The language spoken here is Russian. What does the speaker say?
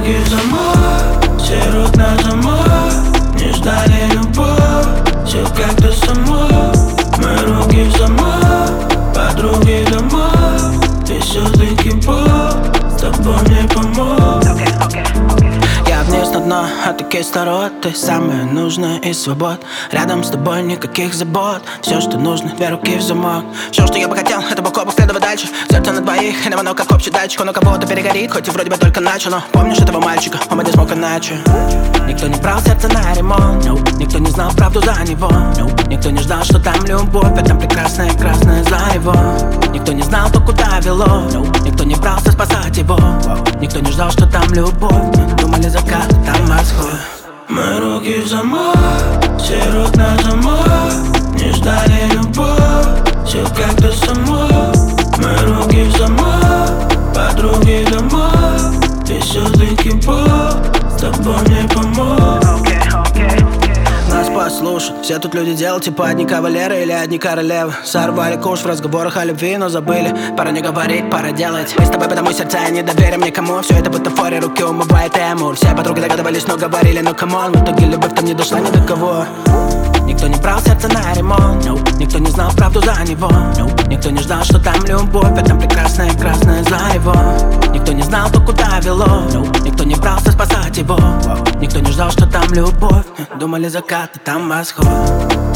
руки в замок, все рук на замок. Не ждали любовь, все как-то само. Мои руки в замок, подруги домой. Ты все-таки Бог, с тобой мне помог. Я вниз на дно, а ты кислород. Ты самое нужное из свобод. Рядом с тобой никаких забот. Все, что нужно, две руки в замок. Все, что я бы хотел, это бок о бок следовать дальше. Сердце на двоих, и на звонок как общий датчик. Он у кого-то перегорит, хоть и вроде бы только начал. Но помнишь этого мальчика, он бы не смог иначе. Никто не брал сердце на ремонт, никто не знал правду за него. Никто не ждал, что там любовь, а там прекрасная красная зарево. Никто не знал, то куда вело. Никто не брался спасать его. Никто не ждал, что там любовь. Думали закат, там восход. Мои руки в замок, все рук на замок. Не ждали любовь, все как-то само. Мои руки в замок, подруги домой. Ты все-таки Бог, с тобой мне помог. Нас послушать, все тут люди делают типа одни кавалеры или одни королевы. Сорвали куш в разговорах о любви, но забыли. Пора не говорить, пора делать. Мы с тобой, потому сердца не доверим никому. Все это бутафория, руки умывает эмур. Все подруги догадывались, но говорили, ну камон. В итоге любовь там не дошла ни до кого. Никто не брал сердце на ремонт, никто не знал правду за него. Никто не ждал, что там любовь, а там прекрасная красная зарево. Никто не знал, то куда вело. Никто не брался спасать его. Никто не ждал, что там любовь. Думали закат, а там восход.